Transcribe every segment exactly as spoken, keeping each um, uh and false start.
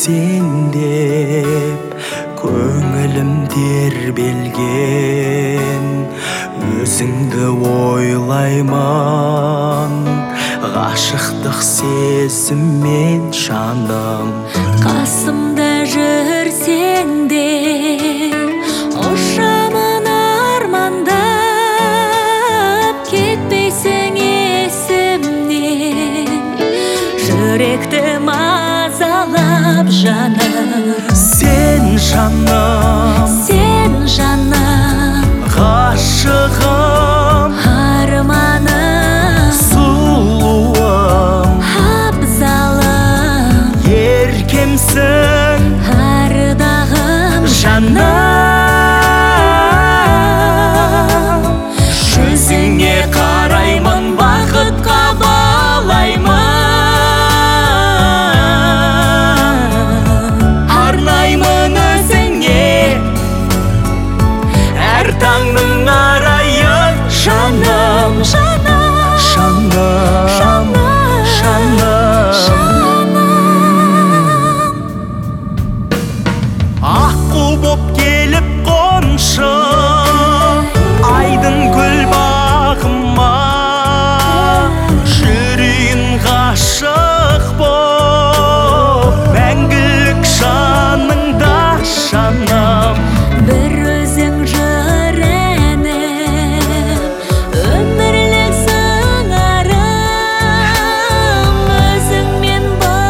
сен деп көңілім тербелген, өзіңді ойлаймын ғашықтық сезіммен жаным. Қасымда жүрсең де ұшамын армандап, кетпейсің есімнен, жүректі мазалап жаным. Сен жаным, сен жаным, ғашығым, арманым, сұлуым, абзалым, еркемсің, ардағым жаным. Жүзіңе қараймын, бақытқа балаймын, арнаймын өзіңе әр таңның арайын. Жаным, жаным, жаным, жаным, жаным. аққу боп келіп қоншы айдын гүл бағыма, жүрейін ғашық боп мәңгілік жаныңда жаным. Бір өзің жыр әнім, өмірлік сыңарым, өзіңмен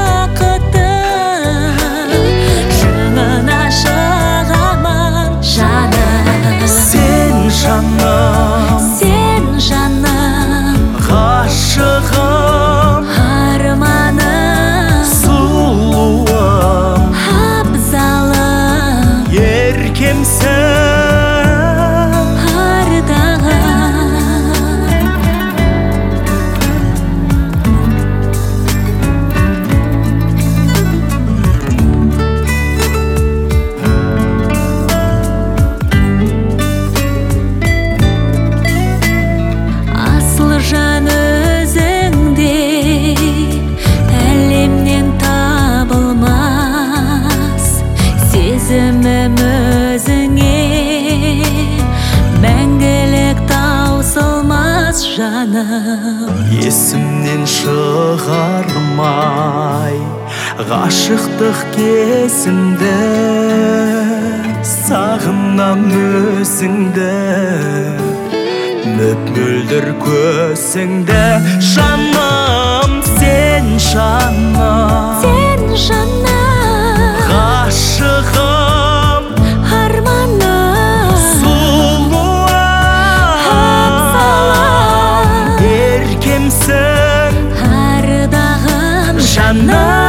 бақытым, шыңына шығамын жаным. Сен жаным, сен жаным, ғашығым, арманым, сұлуым, абзалым, еркемсің, асыл жан өзіңдей әлемнен табылмас, сезімім өзіңе мәңгілік таусылмас жаным. есімнен шығармай ғашықтық кезімді, сағынам өзіңді, мөп-мөлдір көзіңді. Жаным, сен жаным, сен жаным, ғашығым, арманым, сұлуым, абзалым, еркемсің, ардағым жаным.